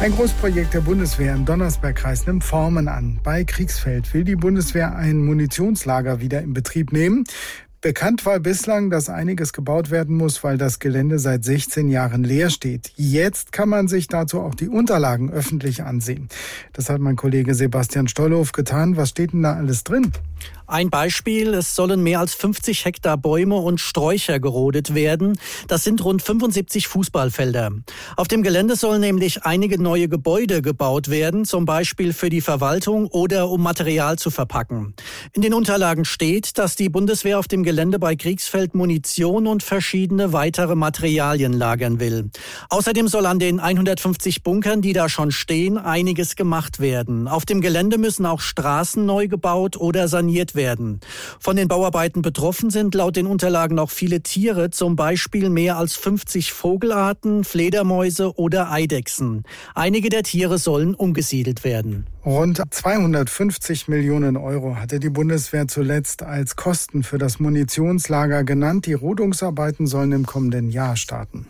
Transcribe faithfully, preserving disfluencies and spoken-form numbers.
Ein Großprojekt der Bundeswehr im Donnersbergkreis nimmt Formen an. Bei Kriegsfeld will die Bundeswehr ein Munitionslager wieder in Betrieb nehmen. Bekannt war bislang, dass einiges gebaut werden muss, weil das Gelände seit sechzehn Jahren leer steht. Jetzt kann man sich dazu auch die Unterlagen öffentlich ansehen. Das hat mein Kollege Sebastian Stollhoff getan. Was steht denn da alles drin? Ein Beispiel, es sollen mehr als fünfzig Hektar Bäume und Sträucher gerodet werden. Das sind rund fünfundsiebzig Fußballfelder. Auf dem Gelände sollen nämlich einige neue Gebäude gebaut werden, zum Beispiel für die Verwaltung oder um Material zu verpacken. In den Unterlagen steht, dass die Bundeswehr auf dem Gelände bei Kriegsfeld Munition und verschiedene weitere Materialien lagern will. Außerdem soll an den hundertfünfzig Bunkern, die da schon stehen, einiges gemacht werden. Auf dem Gelände müssen auch Straßen neu gebaut oder saniert werden. Von den Bauarbeiten betroffen sind laut den Unterlagen auch viele Tiere, zum Beispiel mehr als fünfzig Vogelarten, Fledermäuse oder Eidechsen. Einige der Tiere sollen umgesiedelt werden. Rund zweihundertfünfzig Millionen Euro hatte die Bundeswehr zuletzt als Kosten für das Munitionslager genannt. Die Rodungsarbeiten sollen im kommenden Jahr starten.